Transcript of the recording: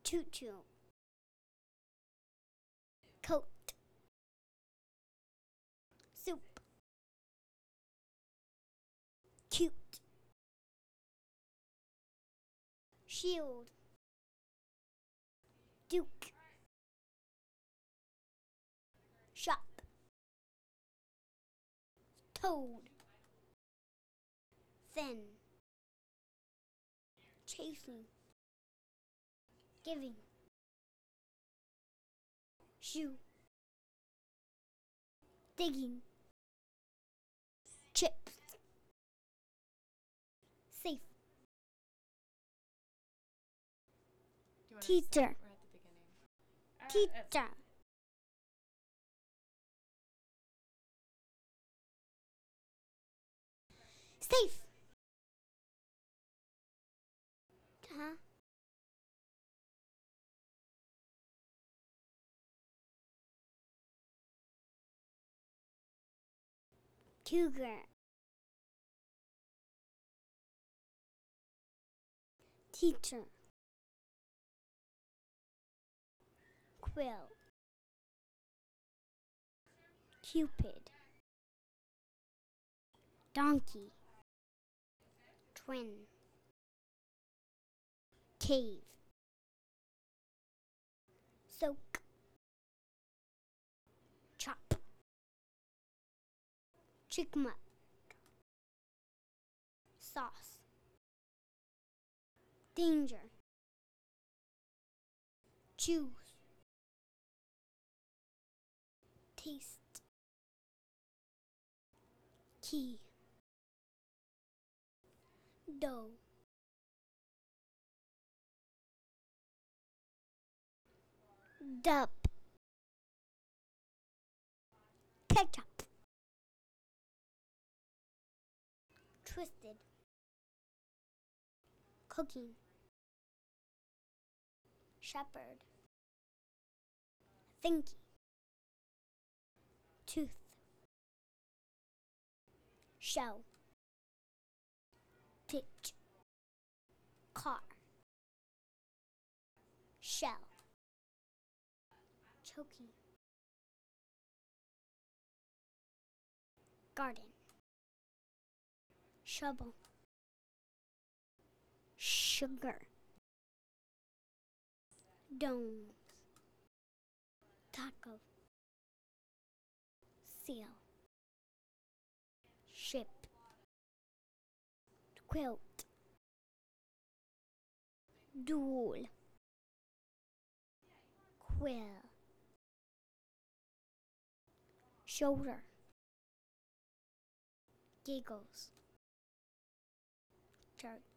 Tutu. Coat. Soup. Cute. Shield. Duke. Shop. Toad. Thin. Chasing. Giving. Shoe. Digging. Chips. Safe. Teacher. We're at the beginning. Teacher. Safe. Huh? Cougar. Teacher. Quill. Cupid. Donkey. Twin. Cave. Soak. Chop. Chicmuck. Sauce. Danger. Choose. Taste. Key. Dough. Dub. Ketchup. Twisted. Cooking. Shepherd. Thinky. Tooth. Shell. Pitch. Car. Shell. Choking. Garden. Shovel. Sugar. Domes. Taco. Seal. Ship. Quilt. Duel. Quill. Shoulder. Giggles. Jerk.